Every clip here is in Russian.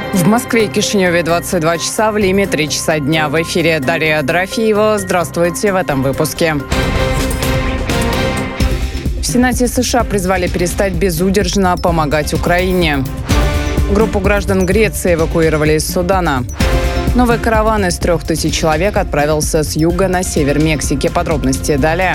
В Москве и Кишиневе 22 часа, в Лиме 3 часа дня. В эфире Дарья Дорофеева. Здравствуйте в этом выпуске. В Сенате США призвали перестать безудержно помогать Украине. Группу граждан Греции эвакуировали из Судана. Новый караван из 3000 человек отправился с юга на север Мексики. Подробности далее.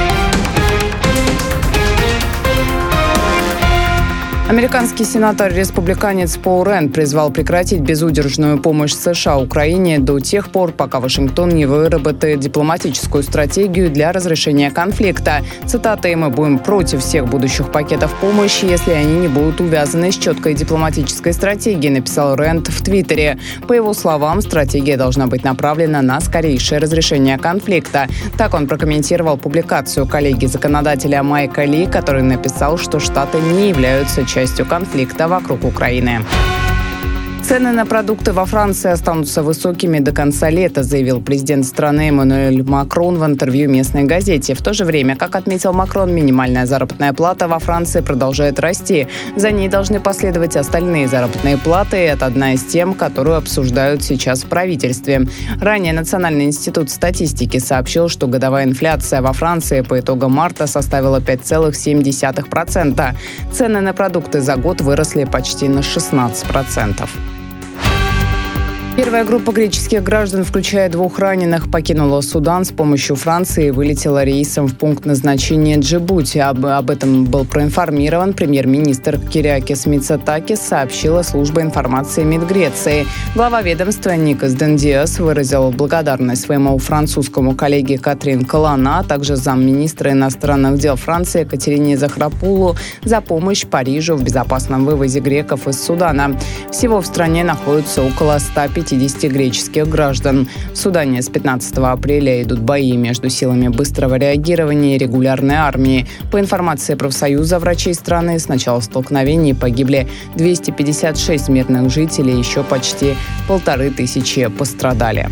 Американский сенатор-республиканец Пол Рен призвал прекратить безудержную помощь США Украине до тех пор, пока Вашингтон не выработает дипломатическую стратегию для разрешения конфликта. Цитата: «Мы будем против всех будущих пакетов помощи, если они не будут увязаны с четкой дипломатической стратегией», написал Рен в Твиттере. По его словам, стратегия должна быть направлена на скорейшее разрешение конфликта. Так он прокомментировал публикацию коллеги-законодателя Майка Ли, который написал, что Штаты не являются частью конфликта вокруг Украины. Цены на продукты во Франции останутся высокими до конца лета, заявил президент страны Эммануэль Макрон в интервью местной газете. В то же время, как отметил Макрон, минимальная заработная плата во Франции продолжает расти. За ней должны последовать остальные заработные платы, и это одна из тем, которую обсуждают сейчас в правительстве. Ранее Национальный институт статистики сообщил, что годовая инфляция во Франции по итогам марта составила 5,7%. Цены на продукты за год выросли почти на 16%. Первая группа греческих граждан, включая 2 раненых, покинула Судан с помощью Франции и вылетела рейсом в пункт назначения Джибути. Об этом был проинформирован премьер-министр Кириакис Мицотакис, сообщила служба информации МИД Греции. Глава ведомства Никос Дендиас выразил благодарность своему французскому коллеге Катрин Колана, а также замминистра иностранных дел Франции Катерине Захрапулу за помощь Парижу в безопасном вывозе греков из Судана. Всего в стране находится около 150 греческих граждан. В Судане с 15 апреля идут бои между силами быстрого реагирования и регулярной армией. По информации профсоюза врачей страны, с начала столкновений погибли 256 мирных жителей, еще почти 1500 пострадали.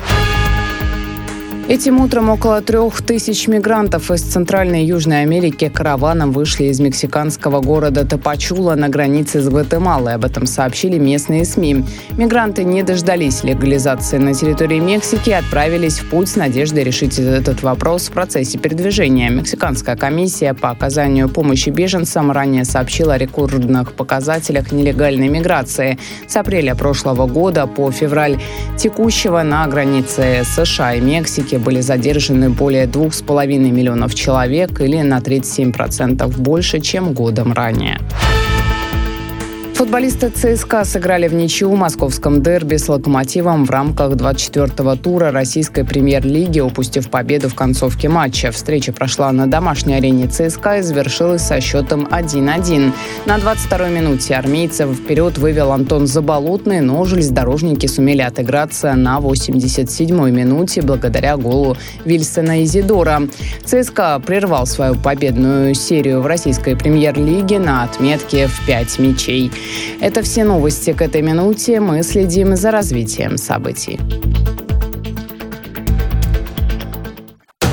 Этим утром около 3000 мигрантов из Центральной и Южной Америки караваном вышли из мексиканского города Тапачула на границе с Гватемалой. Об этом сообщили местные СМИ. Мигранты не дождались легализации на территории Мексики и отправились в путь с надеждой решить этот вопрос в процессе передвижения. Мексиканская комиссия по оказанию помощи беженцам ранее сообщила о рекордных показателях нелегальной миграции. С апреля прошлого года по февраль текущего на границе США и Мексики были задержаны более 2,5 миллионов человек, или на 37% больше, чем годом ранее. Футболисты ЦСКА сыграли в ничью в московском дерби с «Локомотивом» в рамках 24-го тура российской премьер-лиги, упустив победу в концовке матча. Встреча прошла на домашней арене ЦСКА и завершилась со счетом 1-1. На 22-й минуте армейцев вперед вывел Антон Заболотный, но железнодорожники сумели отыграться на 87-й минуте благодаря голу Вильсона Изидора. ЦСКА прервал свою победную серию в российской премьер-лиге на отметке в 5 мячей. Это все новости к этой минуте. Мы следим за развитием событий.